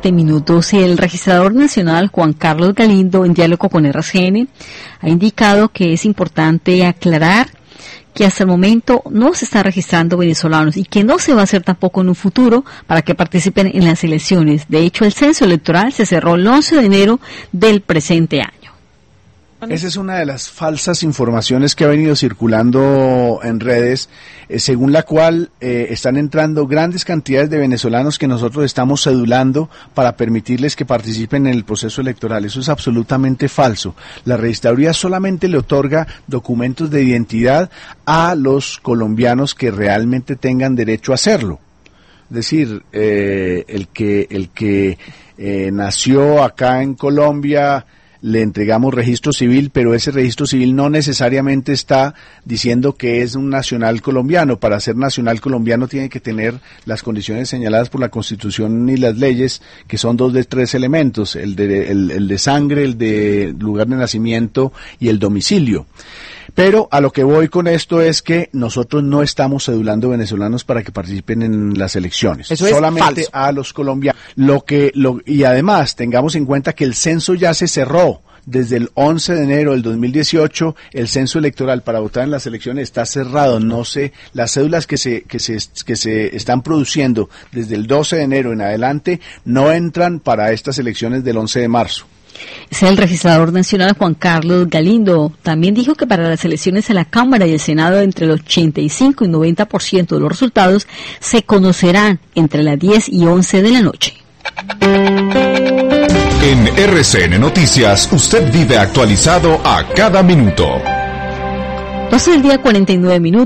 20 minutos. El registrador nacional Juan Carlos Galindo, en diálogo con RCN, ha indicado que es importante aclarar que hasta el momento no se están registrando venezolanos y que no se va a hacer tampoco en un futuro para que participen en las elecciones. De hecho, el censo electoral se cerró el 11 de enero del presente año. Esa es una de las falsas informaciones que ha venido circulando en redes, según la cual están entrando grandes cantidades de venezolanos que nosotros estamos cedulando para permitirles que participen en el proceso electoral. Eso es absolutamente falso. La registraduría solamente le otorga documentos de identidad a los colombianos que realmente tengan derecho a hacerlo. Es decir, el que nació acá en Colombia, le entregamos registro civil, pero ese registro civil no necesariamente está diciendo que es un nacional colombiano. Para ser nacional colombiano tiene que tener las condiciones señaladas por la Constitución y las leyes, que son 2 de 3 elementos, el de sangre, el de lugar de nacimiento y el domicilio. Pero a lo que voy con esto es que nosotros no estamos cedulando venezolanos para que participen en las elecciones. Eso solamente es falso. A los colombianos. Y además tengamos en cuenta que el censo ya se cerró. Desde el 11 de enero del 2018, el censo electoral para votar en las elecciones está cerrado. Las cédulas que se están produciendo desde el 12 de enero en adelante no entran para estas elecciones del 11 de marzo. Es el registrador nacional Juan Carlos Galindo. También dijo que para las elecciones a la Cámara y el Senado, entre el 85 y 90% de los resultados se conocerán entre las 10 y 11 de la noche. En RCN Noticias, usted vive actualizado a cada minuto. 12 del día, 49 minutos.